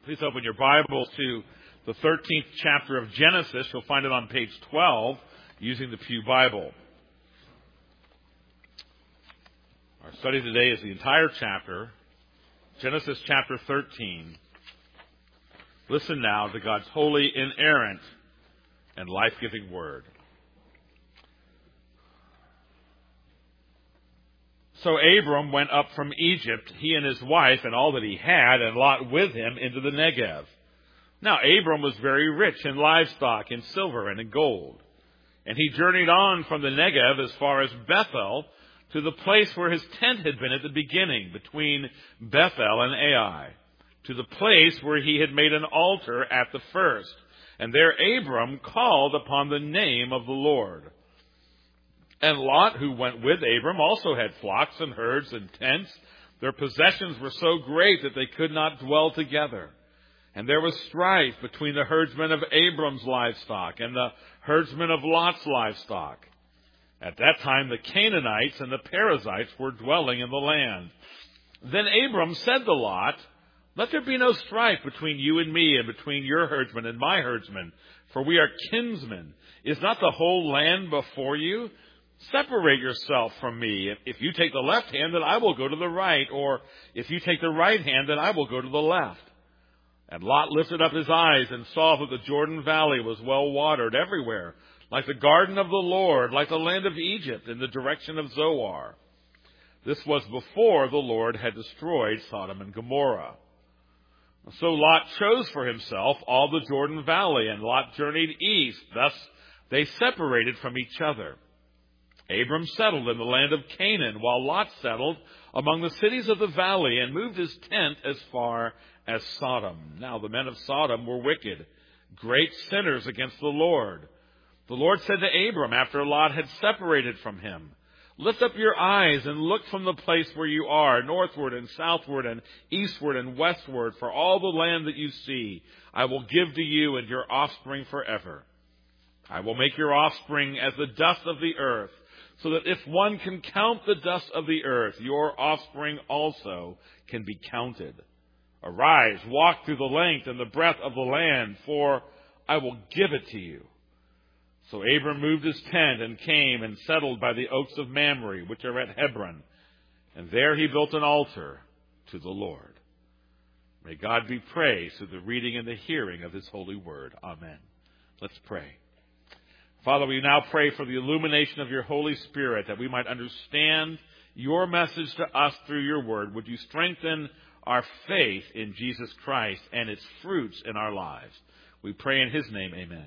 Please open your Bibles to the 13th chapter of Genesis. You'll find it on page 12 using the Pew Bible. Our study today is the entire chapter, Genesis chapter 13. Listen now to God's holy, inerrant, and life-giving word. So Abram went up from Egypt, he and his wife and all that he had, and Lot with him, into the Negev. Now Abram was very rich in livestock, in silver, and in gold. And he journeyed on from the Negev as far as Bethel, to the place where his tent had been at the beginning, between Bethel and Ai, to the place where he had made an altar at the first. And there Abram called upon the name of the Lord. And Lot, who went with Abram, also had flocks and herds and tents. Their possessions were so great that they could not dwell together. And there was strife between the herdsmen of Abram's livestock and the herdsmen of Lot's livestock. At that time the Canaanites and the Perizzites were dwelling in the land. Then Abram said to Lot, "Let there be no strife between you and me, and between your herdsmen and my herdsmen, for we are kinsmen. Is not the whole land before you? Separate yourself from me. If you take the left hand, then I will go to the right. Or if you take the right hand, then I will go to the left." And Lot lifted up his eyes and saw that the Jordan Valley was well watered everywhere, like the garden of the Lord, like the land of Egypt, in the direction of Zoar. This was before the Lord had destroyed Sodom and Gomorrah. So Lot chose for himself all the Jordan Valley, and Lot journeyed east. Thus they separated from each other. Abram settled in the land of Canaan, while Lot settled among the cities of the valley and moved his tent as far as Sodom. Now the men of Sodom were wicked, great sinners against the Lord. The Lord said to Abram, after Lot had separated from him, "Lift up your eyes and look from the place where you are, northward and southward and eastward and westward, for all the land that you see I will give to you and your offspring forever. I will make your offspring as the dust of the earth, so that if one can count the dust of the earth, your offspring also can be counted. Arise, walk through the length and the breadth of the land, for I will give it to you." So Abram moved his tent and came and settled by the oaks of Mamre, which are at Hebron. And there he built an altar to the Lord. May God be praised through the reading and the hearing of his holy word. Amen. Let's pray. Father, we now pray for the illumination of your Holy Spirit, that we might understand your message to us through your word. Would you strengthen our faith in Jesus Christ and its fruits in our lives? We pray in his name, amen.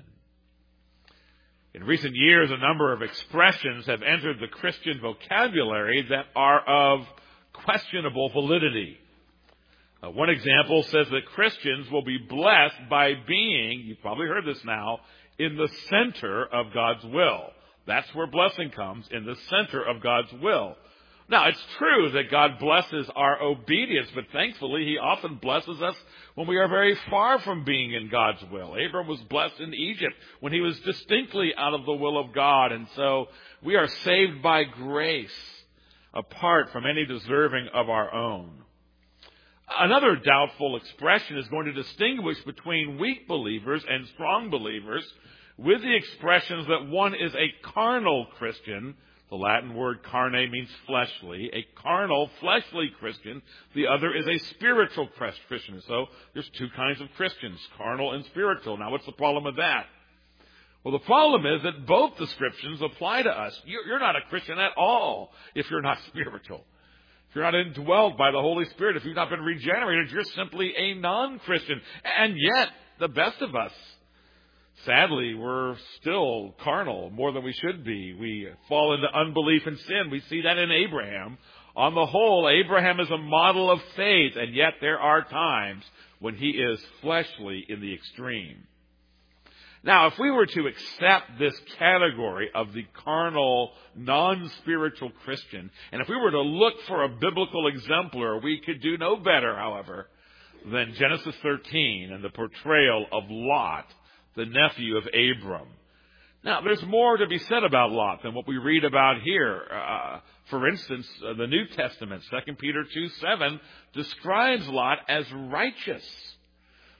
In recent years, a number of expressions have entered the Christian vocabulary that are of questionable validity. One example says that Christians will be blessed by being, you've probably heard this now, in the center of God's will. That's where blessing comes, in the center of God's will. Now, it's true that God blesses our obedience, but thankfully he often blesses us when we are very far from being in God's will. Abram was blessed in Egypt when he was distinctly out of the will of God, and so we are saved by grace, apart from any deserving of our own. Another doubtful expression is going to distinguish between weak believers and strong believers with the expressions that one is a carnal Christian. The Latin word carne means fleshly. A carnal, fleshly Christian. The other is a spiritual Christian. So there's two kinds of Christians, carnal and spiritual. Now what's the problem with that? Well, the problem is that both descriptions apply to us. You're not a Christian at all if you're not spiritual. If you're not indwelled by the Holy Spirit, if you've not been regenerated, you're simply a non-Christian. And yet, the best of us, sadly, we're still carnal more than we should be. We fall into unbelief and sin. We see that in Abraham. On the whole, Abraham is a model of faith, and yet there are times when he is fleshly in the extreme. Now, if we were to accept this category of the carnal, non-spiritual Christian, and if we were to look for a biblical exemplar, we could do no better, however, than Genesis 13 and the portrayal of Lot, the nephew of Abram. Now, there's more to be said about Lot than what we read about here. For instance, the New Testament, 2 Peter 2:7, describes Lot as righteous.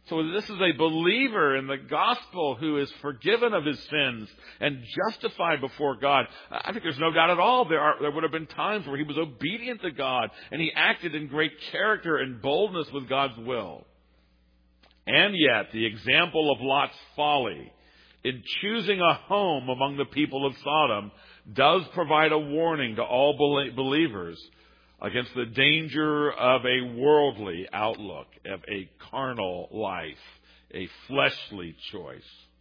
So this is a believer in the gospel who is forgiven of his sins and justified before God. I think there's no doubt at all there would have been times where he was obedient to God and he acted in great character and boldness with God's will. And yet, the example of Lot's folly in choosing a home among the people of Sodom does provide a warning to all believers against the danger of a worldly outlook, of a carnal life, a fleshly choice.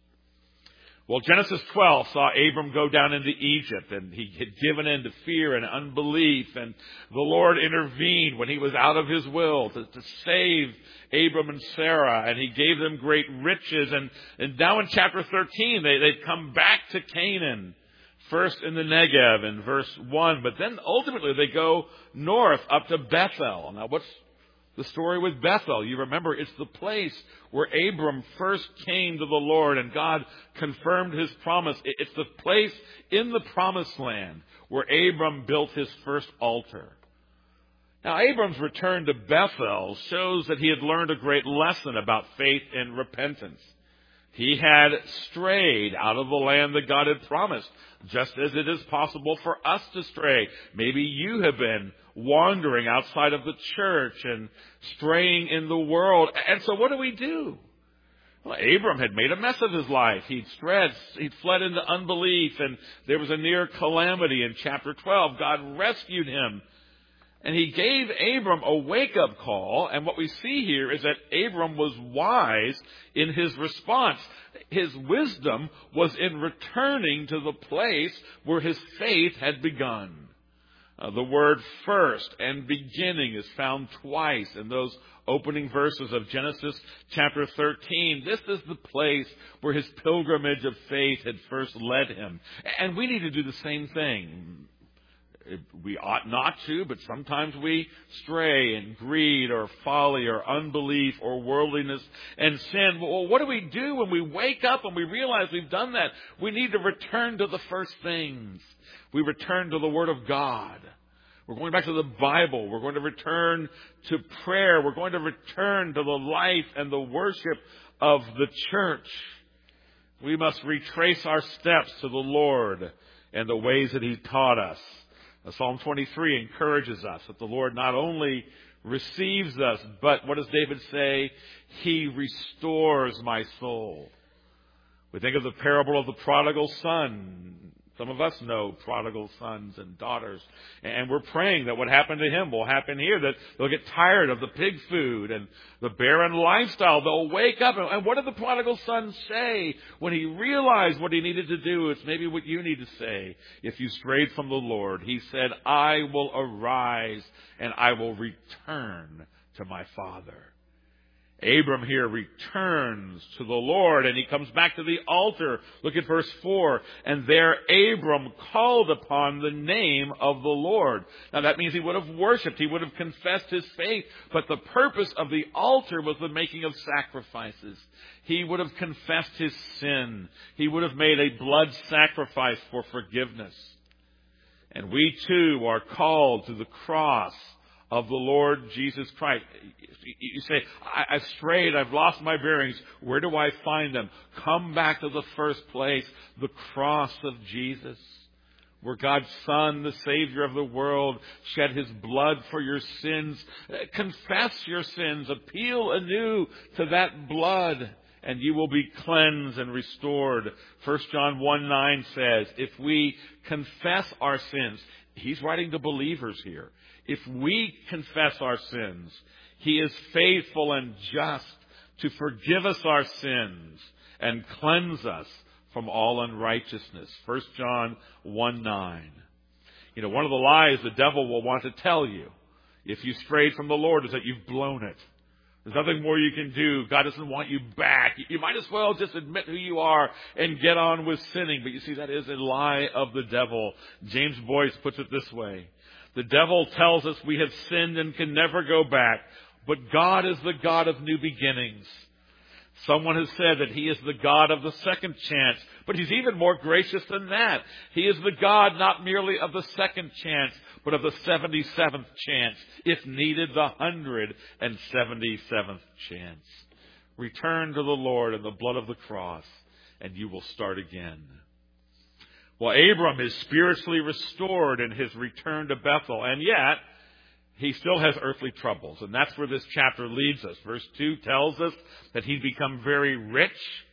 Well, Genesis 12 saw Abram go down into Egypt, and he had given in to fear and unbelief, and the Lord intervened when he was out of his will to save Abram and Sarah, and he gave them great riches. And now in chapter 13, they've come back to Canaan, first in the Negev in verse 1, but then ultimately they go north up to Bethel. Now, what's the story with Bethel? You remember, it's the place where Abram first came to the Lord and God confirmed his promise. It's the place in the promised land where Abram built his first altar. Now, Abram's return to Bethel shows that he had learned a great lesson about faith and repentance. He had strayed out of the land that God had promised, just as it is possible for us to stray. Maybe you have been wandering outside of the church and straying in the world. And so what do? Well, Abram had made a mess of his life. He'd fled into unbelief, and there was a near calamity in chapter 12. God rescued him. And he gave Abram a wake-up call, and what we see here is that Abram was wise in his response. His wisdom was in returning to the place where his faith had begun. The word first and beginning is found twice in those opening verses of Genesis chapter 13. This is the place where his pilgrimage of faith had first led him. And we need to do the same thing. We ought not to, but sometimes we stray in greed or folly or unbelief or worldliness and sin. Well, what do we do when we wake up and we realize we've done that? We need to return to the first things. We return to the Word of God. We're going back to the Bible. We're going to return to prayer. We're going to return to the life and the worship of the church. We must retrace our steps to the Lord and the ways that He taught us. Psalm 23 encourages us that the Lord not only receives us, but what does David say? He restores my soul. We think of the parable of the prodigal son. Some of us know prodigal sons and daughters. And we're praying that what happened to him will happen here, that they'll get tired of the pig food and the barren lifestyle. They'll wake up. And what did the prodigal son say when he realized what he needed to do? It's maybe what you need to say if you strayed from the Lord. He said, I will arise and I will return to my father. Abram here returns to the Lord and he comes back to the altar. Look at verse 4. And there Abram called upon the name of the Lord. Now that means he would have worshipped. He would have confessed his faith. But the purpose of the altar was the making of sacrifices. He would have confessed his sin. He would have made a blood sacrifice for forgiveness. And we too are called to the cross of the Lord Jesus Christ. You say, I've strayed, I've lost my bearings. Where do I find them? Come back to the first place, the cross of Jesus, where God's Son, the Savior of the world, shed His blood for your sins. Confess your sins. Appeal anew to that blood, and you will be cleansed and restored. 1 John 1:9 says, if we confess our sins, he's writing to believers here. If we confess our sins, He is faithful and just to forgive us our sins and cleanse us from all unrighteousness. 1 John 1:9. You know, one of the lies the devil will want to tell you if you strayed from the Lord is that you've blown it. There's nothing more you can do. God doesn't want you back. You might as well just admit who you are and get on with sinning. But you see, that is a lie of the devil. James Boyce puts it this way. The devil tells us we have sinned and can never go back, but God is the God of new beginnings. Someone has said that He is the God of the second chance, but He's even more gracious than that. He is the God not merely of the second chance, but of the 77th chance, if needed, the 177th chance. Return to the Lord and the blood of the cross, and you will start again. Well, Abram is spiritually restored in his return to Bethel, and yet he still has earthly troubles, and that's where this chapter leads us. Verse 2 tells us that he'd become very rich.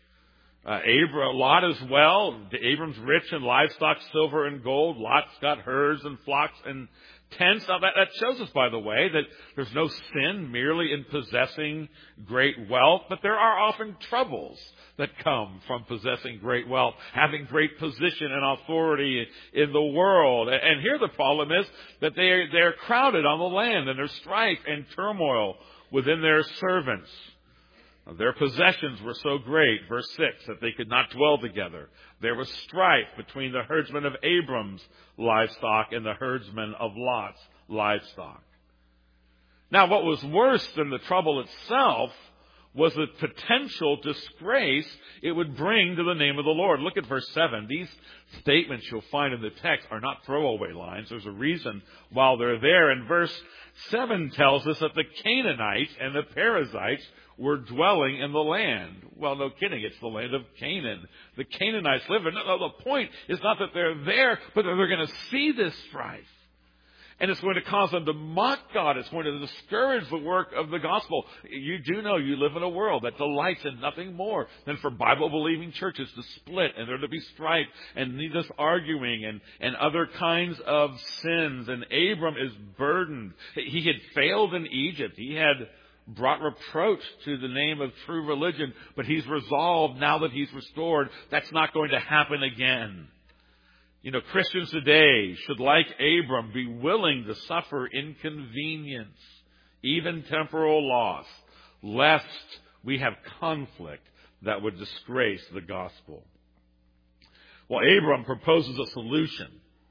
Lot as well. Abram's rich in livestock, silver and gold. Lot's got herds and flocks and tents. Now that shows us, by the way, that there's no sin merely in possessing great wealth, but there are often troubles that come from possessing great wealth, having great position and authority in the world. And here the problem is that they're crowded on the land, and there's strife and turmoil within their servants. Their possessions were so great, verse 6, that they could not dwell together. There was strife between the herdsmen of Abram's livestock and the herdsmen of Lot's livestock. Now, what was worse than the trouble itself was the potential disgrace it would bring to the name of the Lord. Look at verse 7. These statements you'll find in the text are not throwaway lines. There's a reason why they're there. And verse 7 tells us that the Canaanites and the Perizzites were dwelling in the land. Well, no kidding. It's the land of Canaan. The Canaanites live in it. No, the point is not that they're there, but that they're going to see this strife. And it's going to cause them to mock God. It's going to discourage the work of the gospel. You do know you live in a world that delights in nothing more than for Bible-believing churches to split and there to be strife and needless arguing and other kinds of sins. And Abram is burdened. He had failed in Egypt. He had brought reproach to the name of true religion, but he's resolved now that he's restored, that's not going to happen again. You know, Christians today should, like Abram, be willing to suffer inconvenience, even temporal loss, lest we have conflict that would disgrace the gospel. Well, Abram proposes a solution.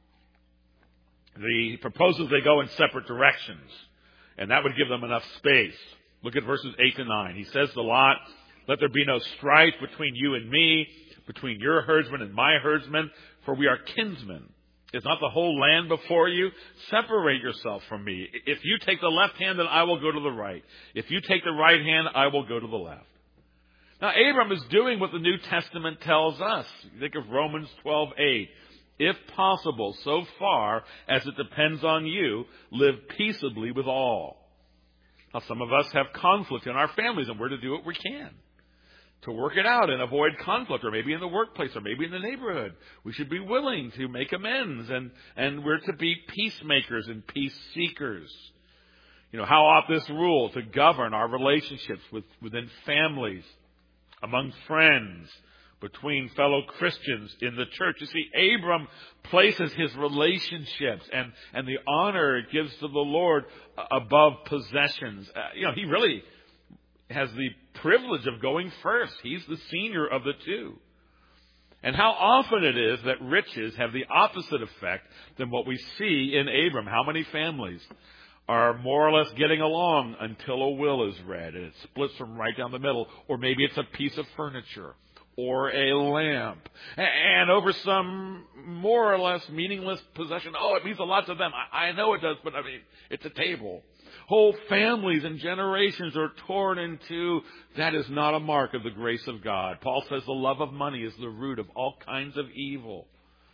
He proposes they go in separate directions, and that would give them enough space. Look at verses 8 to 9. He says to Lot, "Let there be no strife between you and me, between your herdsmen and my herdsmen, for we are kinsmen. Is not the whole land before you? Separate yourself from me. If you take the left hand, then I will go to the right. If you take the right hand, I will go to the left." Now, Abram is doing what the New Testament tells us. Think of Romans 12:8. "If possible, so far as it depends on you, live peaceably with all." Now, some of us have conflict in our families, and we're to do what we can to work it out and avoid conflict, or maybe in the workplace, or maybe in the neighborhood. We should be willing to make amends, and we're to be peacemakers and peace seekers. You know, how ought this rule to govern our relationships within families, among friends, between fellow Christians in the church? You see, Abram places his relationships and the honor it gives to the Lord above possessions. He really has the privilege of going first. He's the senior of the two. And how often it is that riches have the opposite effect than what we see in Abram. How many families are more or less getting along until a will is read and it splits them right down the middle, or maybe it's a piece of furniture or a lamp, and over some more or less meaningless possession. Oh, it means a lot to them. I know it does, but I mean, it's a table. Whole families and generations are torn in two. That is not a mark of the grace of God. Paul says the love of money is the root of all kinds of evil.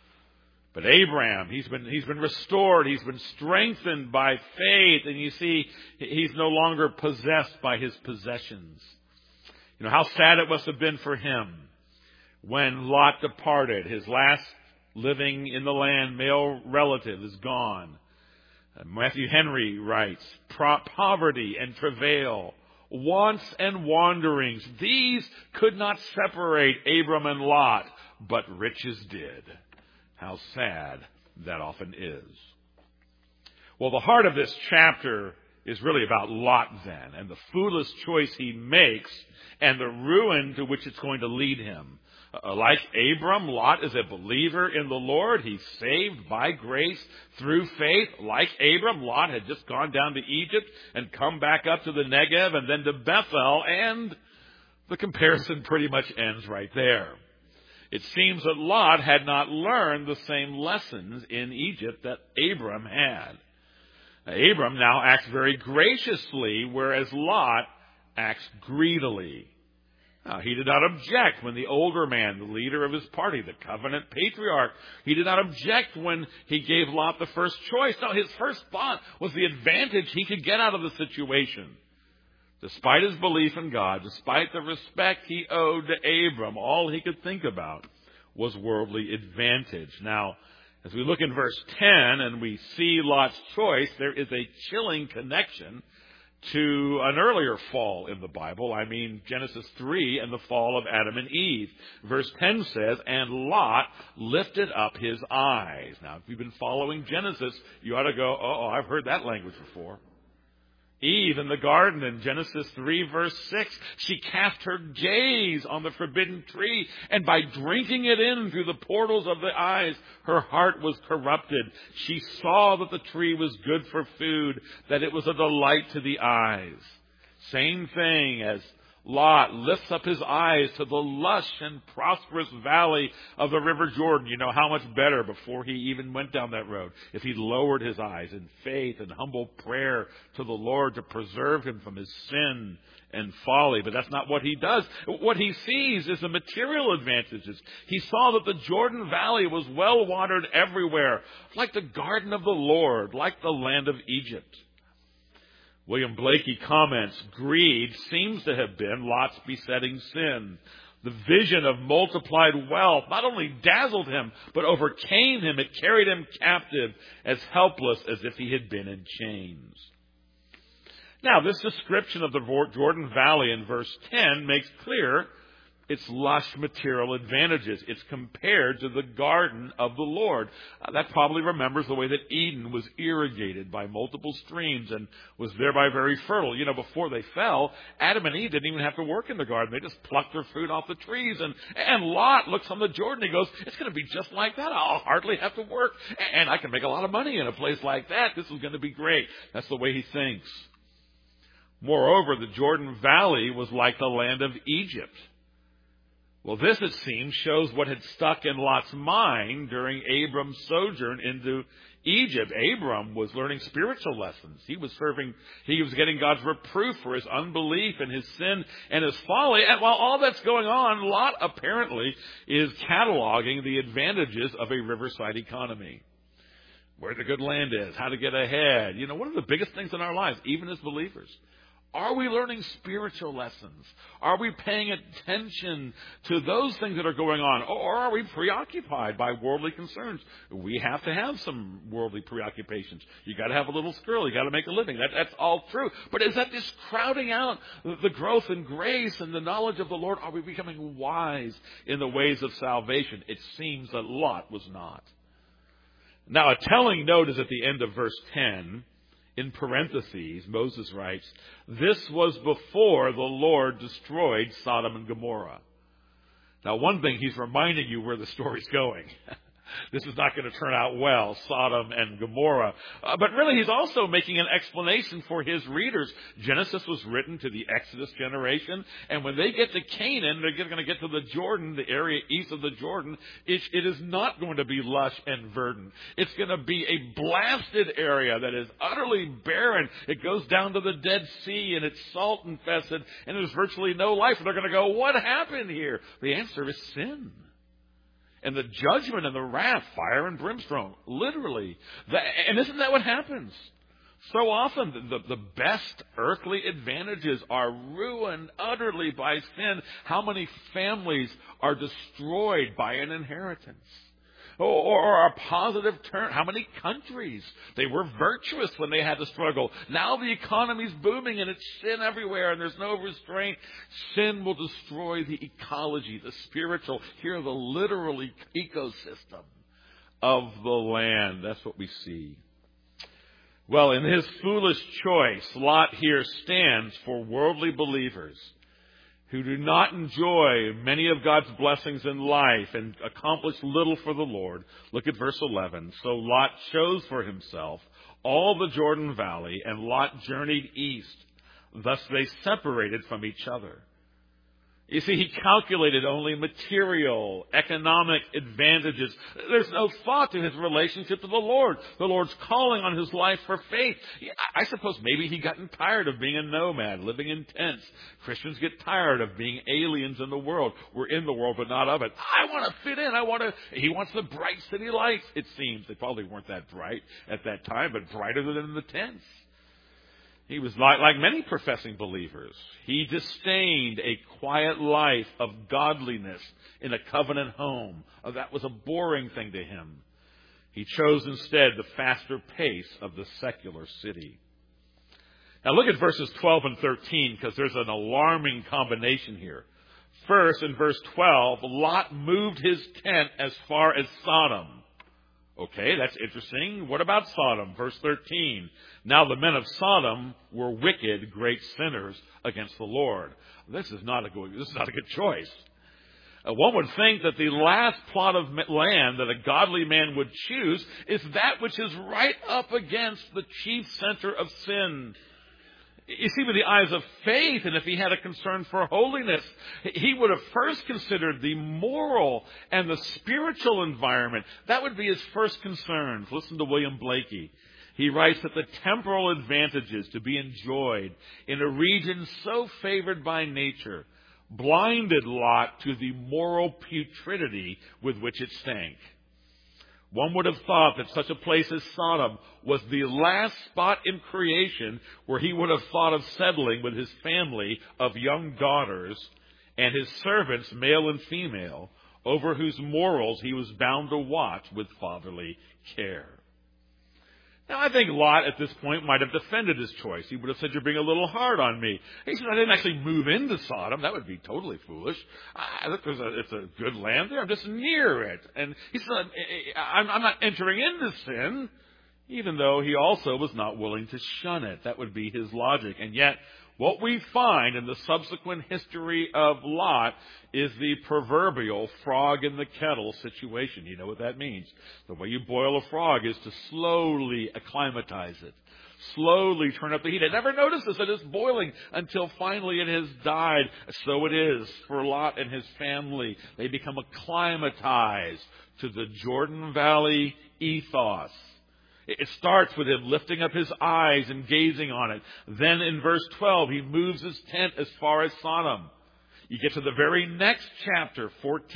But Abraham, he's been restored. He's been strengthened by faith. And you see, he's no longer possessed by his possessions. You know, how sad it must have been for him when Lot departed. His last living in the land male relative is gone. Matthew Henry writes, "Poverty and travail, wants and wanderings, these could not separate Abram and Lot, but riches did." How sad that often is. Well, the heart of this chapter is really about Lot then, and the foolish choice he makes, and the ruin to which it's going to lead him. Like Abram, Lot is a believer in the Lord. He's saved by grace through faith. Like Abram, Lot had just gone down to Egypt and come back up to the Negev and then to Bethel, and the comparison pretty much ends right there. It seems that Lot had not learned the same lessons in Egypt that Abram had. Abram now acts very graciously, whereas Lot acts greedily. Now, he did not object when the older man, the leader of his party, the covenant patriarch, he did not object when he gave Lot the first choice. No, his first thought was the advantage he could get out of the situation. Despite his belief in God, despite the respect he owed to Abram, all he could think about was worldly advantage. Now, as we look in verse 10 and we see Lot's choice, there is a chilling connection to an earlier fall in the Bible. I mean, Genesis 3 and the fall of Adam and Eve. Verse 10 says, and Lot lifted up his eyes. Now, if you've been following Genesis, you ought to go, oh, I've heard that language before. Eve in the garden in Genesis 3 verse 6, she cast her gaze on the forbidden tree, and by drinking it in through the portals of the eyes, her heart was corrupted. She saw that the tree was good for food, that it was a delight to the eyes. Same thing as Lot lifts up his eyes to the lush and prosperous valley of the River Jordan. You know how much better before he even went down that road if he lowered his eyes in faith and humble prayer to the Lord to preserve him from his sin and folly. But that's not what he does. What he sees is the material advantages. He saw that the Jordan Valley was well watered everywhere, like the garden of the Lord, like the land of Egypt. William Blakey comments, greed seems to have been Lot's besetting sin. The vision of multiplied wealth not only dazzled him, but overcame him. It carried him captive, as helpless as if he had been in chains. Now, this description of the Jordan Valley in verse 10 makes clear its lush material advantages. It's compared to the garden of the Lord. That probably remembers the way that Eden was irrigated by multiple streams and was thereby very fertile. You know, before they fell, Adam and Eve didn't even have to work in the garden. They just plucked their fruit off the trees. And Lot looks on the Jordan and he goes, it's going to be just like that. I'll hardly have to work. And I can make a lot of money in a place like that. This is going to be great. That's the way he thinks. Moreover, the Jordan Valley was like the land of Egypt. Well, this, it seems, shows what had stuck in Lot's mind during Abram's sojourn into Egypt. Abram was learning spiritual lessons. He was getting God's reproof for his unbelief and his sin and his folly. And while all that's going on, Lot apparently is cataloging the advantages of a riverside economy. Where the good land is, how to get ahead. You know, one of the biggest things in our lives, even as believers, are we learning spiritual lessons? Are we paying attention to those things that are going on? Or are we preoccupied by worldly concerns? We have to have some worldly preoccupations. You got to have a little squirrel. You got to make a living. That's all true. But is that just crowding out the growth in grace and the knowledge of the Lord? Are we becoming wise in the ways of salvation? It seems that Lot was not. Now, a telling note is at the end of verse 10. In parentheses, Moses writes, this was before the Lord destroyed Sodom and Gomorrah. Now, one thing, he's reminding you where the story's going. This is not going to turn out well, Sodom and Gomorrah. But really, he's also making an explanation for his readers. Genesis was written to the Exodus generation, and when they get to Canaan, they're going to get to the Jordan, the area east of the Jordan. It is not going to be lush and verdant. It's going to be a blasted area that is utterly barren. It goes down to the Dead Sea, and it's salt-infested, and there's virtually no life. And they're going to go, what happened here? The answer is sin. And the judgment and the wrath, fire and brimstone, literally. And isn't that what happens? So often the best earthly advantages are ruined utterly by sin. How many families are destroyed by an inheritance? Or a positive turn. How many countries? They were virtuous when they had to struggle. Now the economy's booming and it's sin everywhere and there's no restraint. Sin will destroy the ecology, the spiritual, here the literal ecosystem of the land. That's what we see. Well, in his foolish choice, Lot here stands for worldly believers who do not enjoy many of God's blessings in life and accomplish little for the Lord. Look at verse 11. So Lot chose for himself all the Jordan Valley, and Lot journeyed east. Thus they separated from each other. You see, he calculated only material, economic advantages. There's no thought to his relationship to the Lord. The Lord's calling on his life for faith. I suppose maybe he'd gotten tired of being a nomad, living in tents. Christians get tired of being aliens in the world. We're in the world, but not of it. I want to fit in. He wants the bright city lights, it seems. They probably weren't that bright at that time, but brighter than the tents. He was like many professing believers. He disdained a quiet life of godliness in a covenant home. That was a boring thing to him. He chose instead the faster pace of the secular city. Now look at verses 12 and 13, because there's an alarming combination here. First, in verse 12, Lot moved his tent as far as Sodom. Okay, that's interesting. What about Sodom? Verse 13. Now the men of Sodom were wicked, great sinners against the Lord. This is not a good choice. One would think that the last plot of land that a godly man would choose is that which is right up against the chief center of sin. You see, with the eyes of faith, and if he had a concern for holiness, he would have first considered the moral and the spiritual environment. That would be his first concerns. Listen to William Blakey. He writes that the temporal advantages to be enjoyed in a region so favored by nature blinded Lot to the moral putridity with which it stank. One would have thought that such a place as Sodom was the last spot in creation where he would have thought of settling with his family of young daughters and his servants, male and female, over whose morals he was bound to watch with fatherly care. Now, I think Lot at this point might have defended his choice. He would have said, "You're being a little hard on me." He said, "I didn't actually move into Sodom. That would be totally foolish. Look, it's a good land there. I'm just near it." And he said, I'm not entering into sin, even though he also was not willing to shun it. That would be his logic. And yet, what we find in the subsequent history of Lot is the proverbial frog in the kettle situation. You know what that means. The way you boil a frog is to slowly acclimatize it. Slowly turn up the heat. It never notices that it's boiling until finally it has died. So it is for Lot and his family. They become acclimatized to the Jordan Valley ethos. It starts with him lifting up his eyes and gazing on it. Then in verse 12, he moves his tent as far as Sodom. You get to the very next chapter,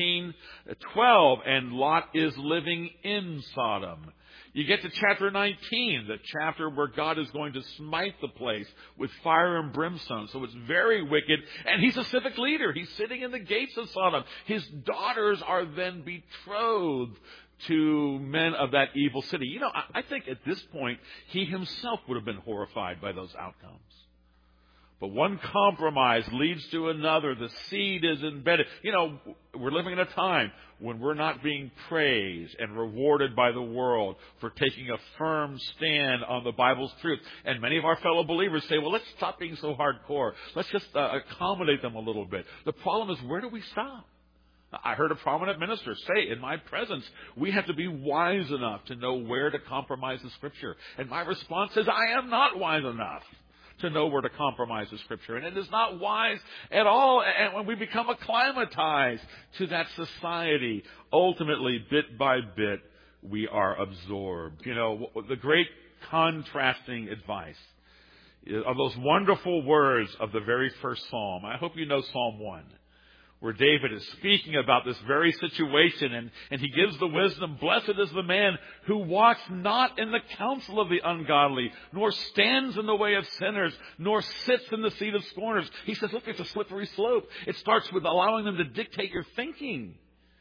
14:12, and Lot is living in Sodom. You get to chapter 19, the chapter where God is going to smite the place with fire and brimstone. So it's very wicked. And he's a civic leader. He's sitting in the gates of Sodom. His daughters are then betrothed to men of that evil city. You know, I think at this point, he himself would have been horrified by those outcomes. But one compromise leads to another. The seed is embedded. You know, we're living in a time when we're not being praised and rewarded by the world for taking a firm stand on the Bible's truth. And many of our fellow believers say, well, let's stop being so hardcore. Let's just accommodate them a little bit. The problem is, where do we stop? I heard a prominent minister say, in my presence, we have to be wise enough to know where to compromise the Scripture. And my response is, I am not wise enough to know where to compromise the Scripture. And it is not wise at all. And when we become acclimatized to that society, ultimately, bit by bit, we are absorbed. You know, the great contrasting advice of those wonderful words of the very first Psalm. I hope you know Psalm 1. Where David is speaking about this very situation, and he gives the wisdom, blessed is the man who walks not in the counsel of the ungodly, nor stands in the way of sinners, nor sits in the seat of scorners. He says, look, it's a slippery slope. It starts with allowing them to dictate your thinking.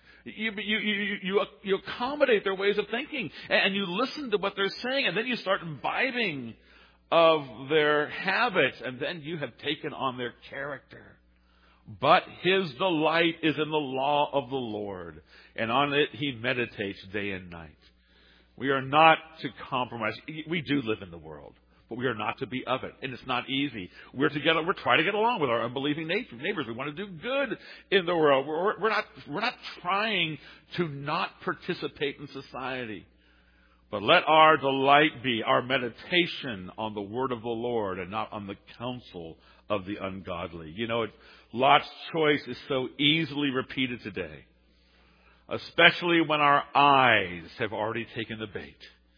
You accommodate their ways of thinking, and you listen to what they're saying, and then you start imbibing of their habits, and then you have taken on their character. But his delight is in the law of the Lord, and on it he meditates day and night. We are not to compromise. We do live in the world, but we are not to be of it, and it's not easy. We're trying to get along with our unbelieving neighbors. We want to do good in the world. We're not trying to not participate in society. But let our delight be our meditation on the word of the Lord and not on the counsel of the ungodly. You know, Lot's choice is so easily repeated today, especially when our eyes have already taken the bait.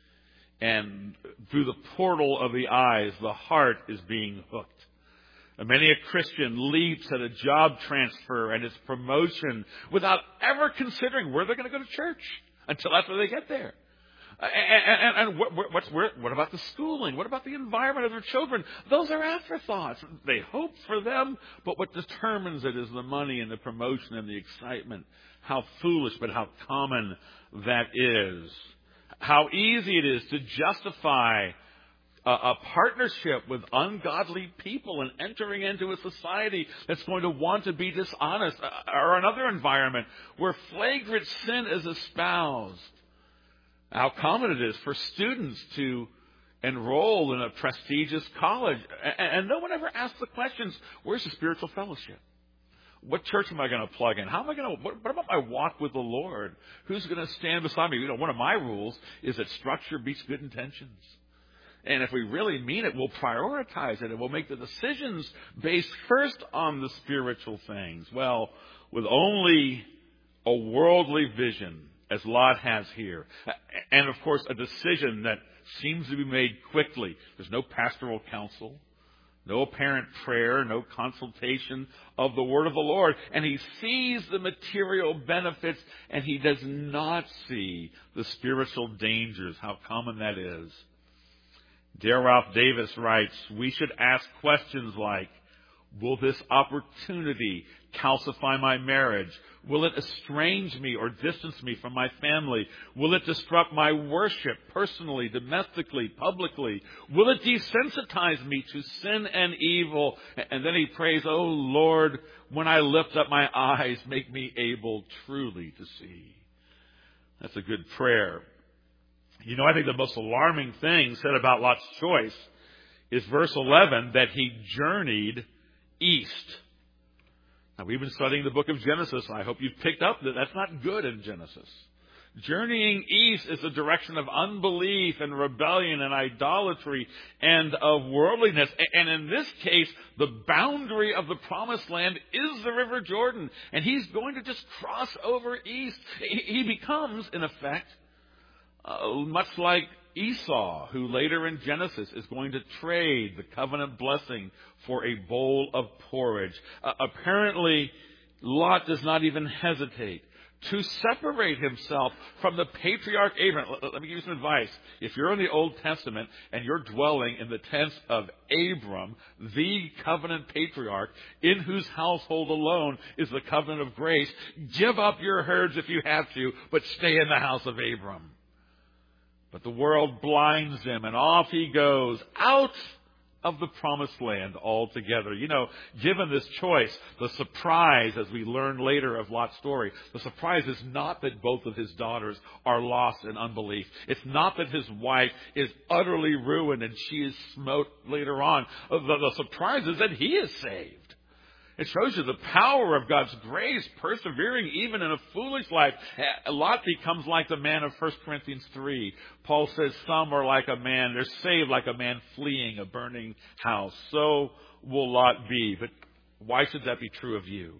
And through the portal of the eyes, the heart is being hooked. And many a Christian leaps at a job transfer and its promotion without ever considering where they're going to go to church until after they get there. And what about the schooling? What about the environment of their children? Those are afterthoughts. They hope for them, but what determines it is the money and the promotion and the excitement. How foolish, but how common that is. How easy it is to justify a partnership with ungodly people and entering into a society that's going to want to be dishonest, or another environment where flagrant sin is espoused. How common it is for students to enroll in a prestigious college, and no one ever asks the questions, where's the spiritual fellowship? What church am I going to plug in? How am I going to, what about my walk with the Lord? Who's going to stand beside me? One of my rules is that structure beats good intentions. And if we really mean it, we'll prioritize it and we'll make the decisions based first on the spiritual things. Well, with only a worldly vision, as Lot has here, and of course a decision that seems to be made quickly. There's no pastoral counsel, no apparent prayer, no consultation of the word of the Lord. And he sees the material benefits and he does not see the spiritual dangers. How common that is. Dale Ralph Davis writes, we should ask questions like, will this opportunity calcify my marriage? Will it estrange me or distance me from my family? Will it disrupt my worship personally, domestically, publicly? Will it desensitize me to sin and evil? And then he prays, oh Lord, when I lift up my eyes, make me able truly to see. That's a good prayer. I think the most alarming thing said about Lot's choice is verse 11, that he journeyed east. Now, we've been studying the book of Genesis, and I hope you've picked up that that's not good in Genesis. Journeying east is a direction of unbelief and rebellion and idolatry and of worldliness. And in this case, the boundary of the promised land is the River Jordan. And he's going to just cross over east. He becomes, in effect, much like Esau, who later in Genesis is going to trade the covenant blessing for a bowl of porridge. Apparently, Lot does not even hesitate to separate himself from the patriarch Abraham. Let me give you some advice. If you're in the Old Testament and you're dwelling in the tents of Abram, the covenant patriarch, in whose household alone is the covenant of grace, give up your herds if you have to, but stay in the house of Abram. But the world blinds him, and off he goes, out of the promised land altogether. Given this choice, the surprise, as we learn later of Lot's story, the surprise is not that both of his daughters are lost in unbelief. It's not that his wife is utterly ruined and she is smote later on. The surprise is that he is saved. It shows you the power of God's grace, persevering even in a foolish life. Lot becomes like the man of 1 Corinthians 3. Paul says some are like a man, they're saved like a man fleeing a burning house. So will Lot be. But why should that be true of you?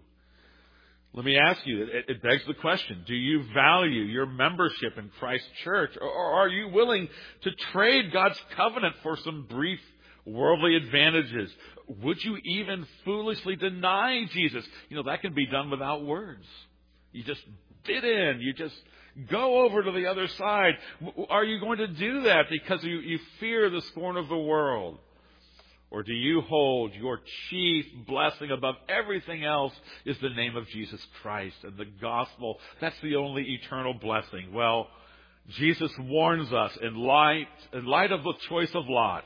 Let me ask you, it begs the question, do you value your membership in Christ's church? Or are you willing to trade God's covenant for some brief worldly advantages? Would you even foolishly deny Jesus? That can be done without words. You just fit in. You just go over to the other side. Are you going to do that because you fear the scorn of the world? Or do you hold your chief blessing above everything else is the name of Jesus Christ and the gospel? That's the only eternal blessing. Well, Jesus warns us in light of the choice of Lot.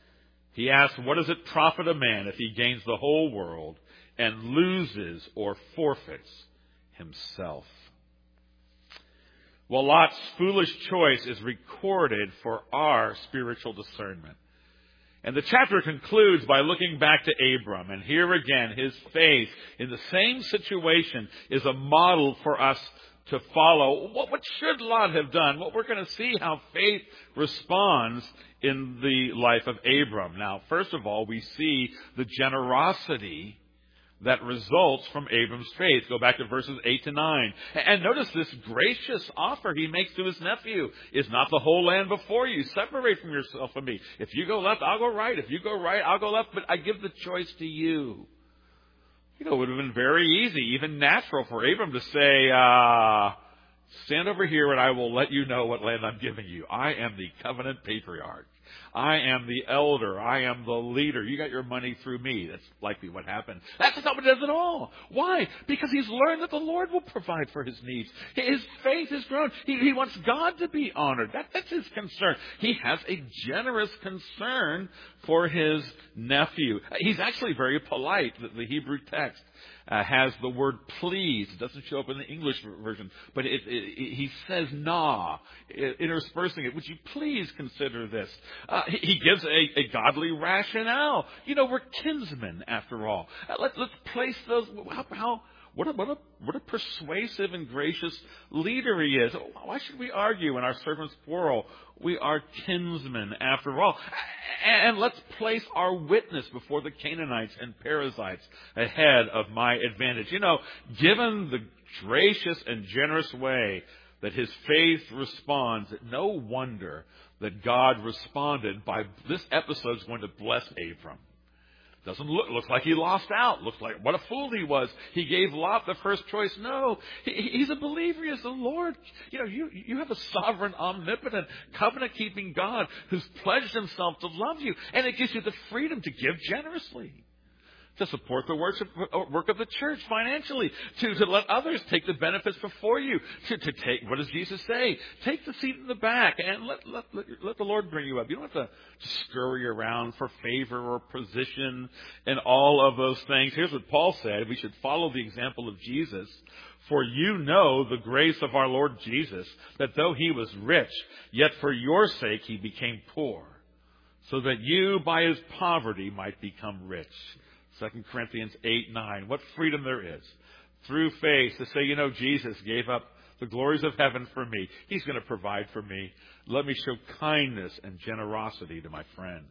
He asks, what does it profit a man if he gains the whole world and loses or forfeits himself? Well, Lot's foolish choice is recorded for our spiritual discernment. And the chapter concludes by looking back to Abram. And here again, his faith in the same situation is a model for us to follow. What should Lot have done? Well, we're going to see how faith responds in the life of Abram. Now, first of all, we see the generosity that results from Abram's faith. Go back to verses 8 to 9. And notice this gracious offer he makes to his nephew. Is not the whole land before you? Separate from yourself from me. If you go left, I'll go right. If you go right, I'll go left. But I give the choice to you. You know, it would have been very easy, even natural for Abram to say, stand over here and I will let you know what land I'm giving you. I am the covenant patriarch. I am the elder. I am the leader. You got your money through me. That's likely what happened. That's not what it does at all. Why? Because he's learned that the Lord will provide for his needs. His faith has grown. He wants God to be honored. That's his concern. He has a generous concern for his nephew. He's actually very polite. The Hebrew text has the word please. It doesn't show up in the English version, but he says nah, interspersing it. Would you please consider this? He gives a godly rationale. You know, we're kinsmen after all. Let's place those. What a persuasive and gracious leader he is. Why should we argue when our servants quarrel? We are kinsmen after all. And let's place our witness before the Canaanites and Perizzites ahead of my advantage. You know, given the gracious and generous way that his faith responds, no wonder that God responded by this episode is going to bless Abram. Doesn't looks like he lost out. Looks like what a fool he was. He gave Lot the first choice. No, he's a believer. He is the Lord. You know, you have a sovereign, omnipotent, covenant-keeping God who's pledged himself to love you, and it gives you the freedom to give generously, to support the work of the church financially, to let others take the benefits before you, to take, what does Jesus say? Take the seat in the back and let the Lord bring you up. You don't have to scurry around for favor or position and all of those things. Here's what Paul said. We should follow the example of Jesus. For you know the grace of our Lord Jesus, that though he was rich, yet for your sake he became poor, so that you by his poverty might become rich. 2 Corinthians 8:9. What freedom there is through faith to say, you know, Jesus gave up the glories of heaven for me. He's going to provide for me. Let me show kindness and generosity to my friends.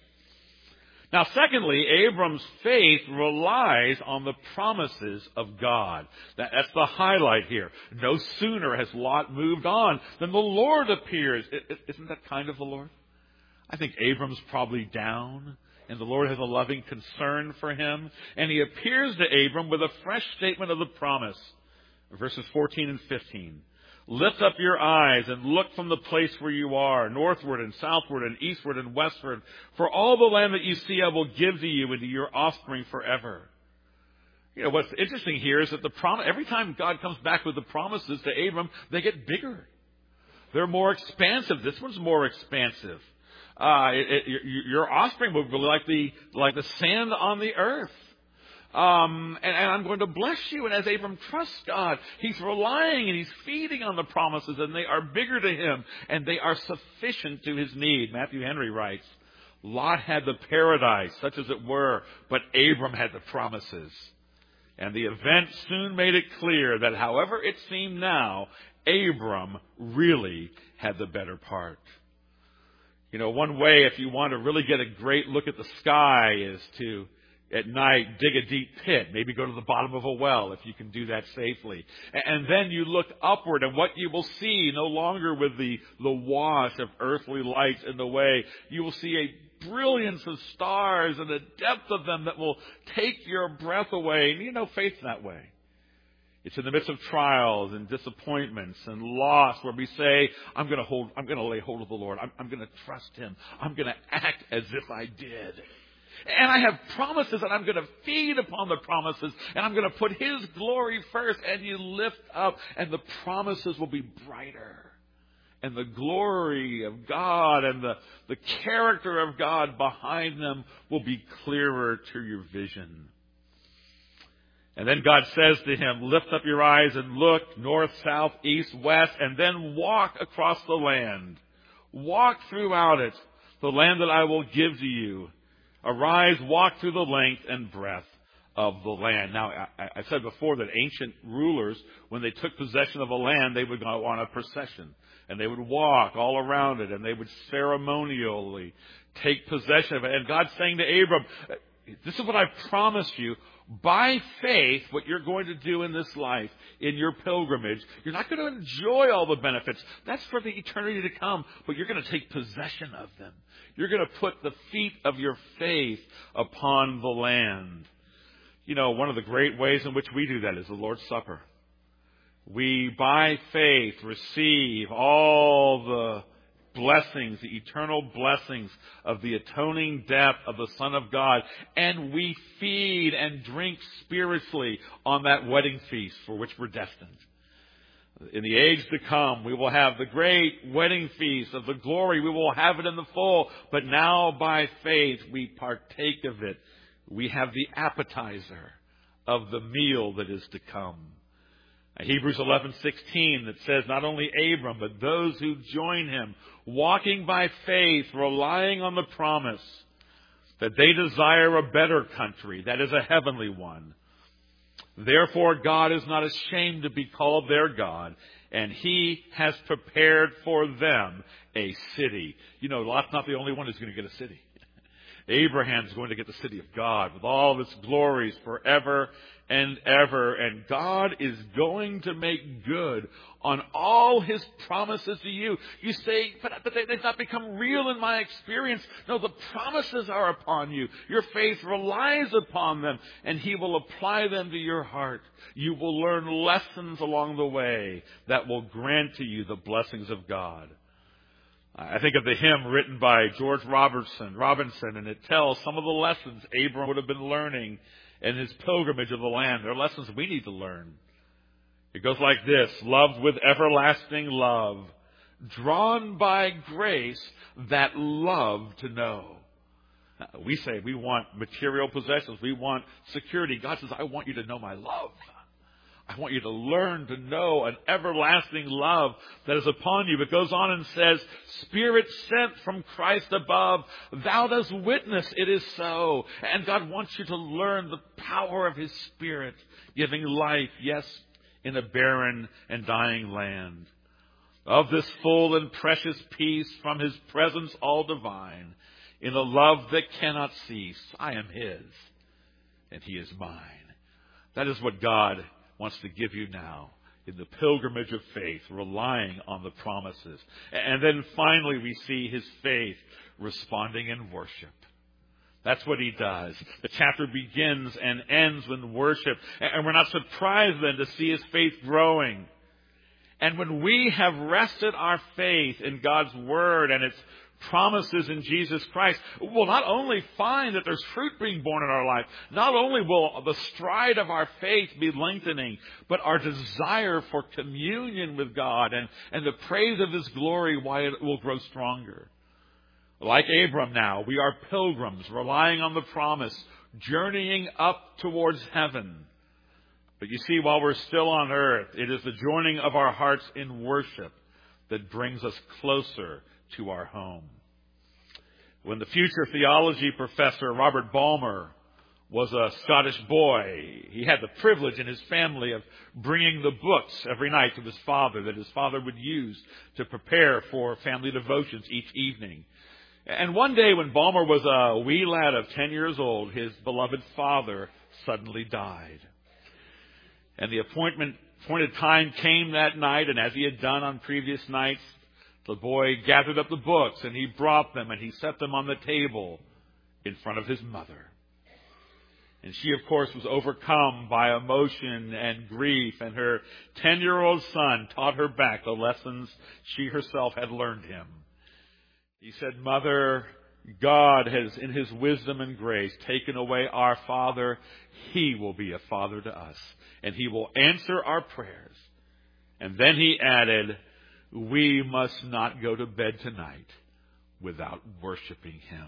Now, secondly, Abram's faith relies on the promises of God. That's the highlight here. No sooner has Lot moved on than the Lord appears. Isn't that kind of the Lord? I think Abram's probably down, and the Lord has a loving concern for him. And he appears to Abram with a fresh statement of the promise. Verses 14 and 15. Lift up your eyes and look from the place where you are, northward and southward and eastward and westward. For all the land that you see I will give to you and to your offspring forever. You know, what's interesting here is that every time God comes back with the promises to Abram, they get bigger. They're more expansive. This one's more expansive. Your offspring will be like the sand on the earth. And I'm going to bless you. And as Abram trusts God, he's relying and he's feeding on the promises, and they are bigger to him, and they are sufficient to his need. Matthew Henry writes, Lot had the paradise, such as it were, but Abram had the promises. And the event soon made it clear that however it seemed now, Abram really had the better part. You know, one way, if you want to really get a great look at the sky, is to, at night, dig a deep pit. Maybe go to the bottom of a well, if you can do that safely. And then you look upward, and what you will see, no longer with the wash of earthly lights in the way, you will see a brilliance of stars and a depth of them that will take your breath away. And you know faith that way. It's in the midst of trials and disappointments and loss where we say, I'm going to lay hold of the Lord. I'm going to trust him. I'm going to act as if I did. And I have promises, and I'm going to feed upon the promises, and I'm going to put his glory first. And you lift up, and the promises will be brighter. And the glory of God and the character of God behind them will be clearer to your vision. And then God says to him, lift up your eyes and look north, south, east, west, and then walk across the land. Walk throughout it, the land that I will give to you. Arise, walk through the length and breadth of the land. Now, I said before that ancient rulers, when they took possession of a land, they would go on a procession. And they would walk all around it, and they would ceremonially take possession of it. And God's saying to Abram, this is what I've promised you. By faith, what you're going to do in this life, in your pilgrimage, you're not going to enjoy all the benefits. That's for the eternity to come, but you're going to take possession of them. You're going to put the feet of your faith upon the land. You know, one of the great ways in which we do that is the Lord's Supper. We, by faith, receive all the blessings, the eternal blessings of the atoning death of the Son of God, and we feed and drink spiritually on that wedding feast for which we're destined. In the age to come, we will have the great wedding feast of the glory. We will have it in the full, but now by faith we partake of it. We have the appetizer of the meal that is to come. Hebrews 11:16 that says not only Abram, but those who join him, walking by faith, relying on the promise that they desire a better country, that is a heavenly one. Therefore God is not ashamed to be called their God, and he has prepared for them a city. You know, Lot's not the only one who's going to get a city. Abraham's going to get the city of God with all of its glories forever and ever. And God is going to make good on all his promises to you. You say, but they've not become real in my experience. No, the promises are upon you. Your faith relies upon them, and he will apply them to your heart. You will learn lessons along the way that will grant to you the blessings of God. I think of the hymn written by George Robinson, and it tells some of the lessons Abram would have been learning in his pilgrimage of the land. They're lessons we need to learn. It goes like this: loved with everlasting love, drawn by grace that love to know. We say we want material possessions. We want security. God says, I want you to know my love. I want you to learn to know an everlasting love that is upon you. It goes on and says, Spirit sent from Christ above, thou dost witness it is so. And God wants you to learn the power of his Spirit, giving life, yes, in a barren and dying land. Of this full and precious peace from his presence all divine, in a love that cannot cease, I am his, and he is mine. That is what God wants to give you now in the pilgrimage of faith, relying on the promises. And then finally we see his faith responding in worship. That's what he does. The chapter begins and ends with worship. And we're not surprised then to see his faith growing. And when we have rested our faith in God's word and its promises in Jesus Christ, we'll not only find that there's fruit being born in our life, not only will the stride of our faith be lengthening, but our desire for communion with God and the praise of his glory, why it will grow stronger. Like Abram now, we are pilgrims relying on the promise, journeying up towards heaven. But you see, while we're still on earth, it is the joining of our hearts in worship that brings us closer to our home. When the future theology professor Robert Balmer was a Scottish boy, he had the privilege in his family of bringing the books every night to his father that his father would use to prepare for family devotions each evening. And one day when Balmer was a wee lad of 10 years old, his beloved father suddenly died. And the appointed time came that night, and as he had done on previous nights, the boy gathered up the books and he brought them and he set them on the table in front of his mother. And she, of course, was overcome by emotion and grief, and her 10-year-old son taught her back the lessons she herself had learned him. He said, Mother, God has, in his wisdom and grace, taken away our father. He will be a father to us, and he will answer our prayers. And then he added, we must not go to bed tonight without worshiping him.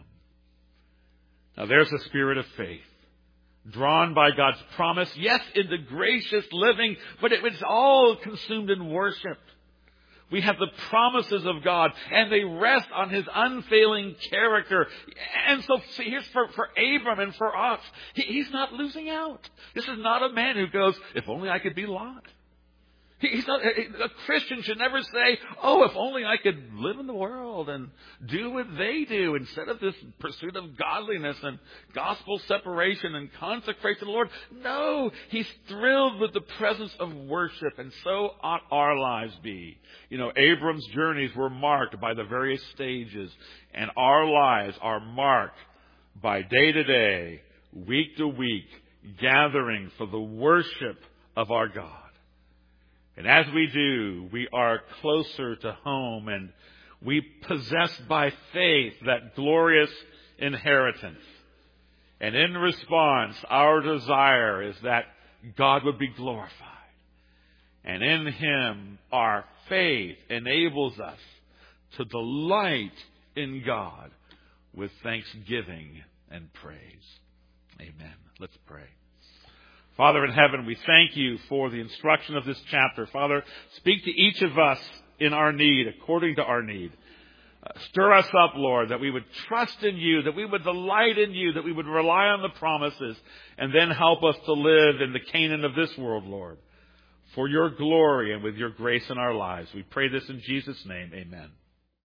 Now there's a spirit of faith, drawn by God's promise, yes, into gracious living, but it was all consumed in worship. We have the promises of God, and they rest on his unfailing character. And so here's for Abram and for us, he's not losing out. This is not a man who goes, if only I could be Lot. A Christian should never say, oh, if only I could live in the world and do what they do instead of this pursuit of godliness and gospel separation and consecration to the Lord. No, he's thrilled with the presence of worship, and so ought our lives be. Abram's journeys were marked by the various stages, and our lives are marked by day to day, week to week, gathering for the worship of our God. And as we do, we are closer to home, and we possess by faith that glorious inheritance. And in response, our desire is that God would be glorified. And in Him, our faith enables us to delight in God with thanksgiving and praise. Amen. Let's pray. Father in heaven, we thank you for the instruction of this chapter. Father, speak to each of us in our need, according to our need. Stir us up, Lord, that we would trust in you, that we would delight in you, that we would rely on the promises, and then help us to live in the Canaan of this world, Lord, for your glory and with your grace in our lives. We pray this in Jesus' name. Amen.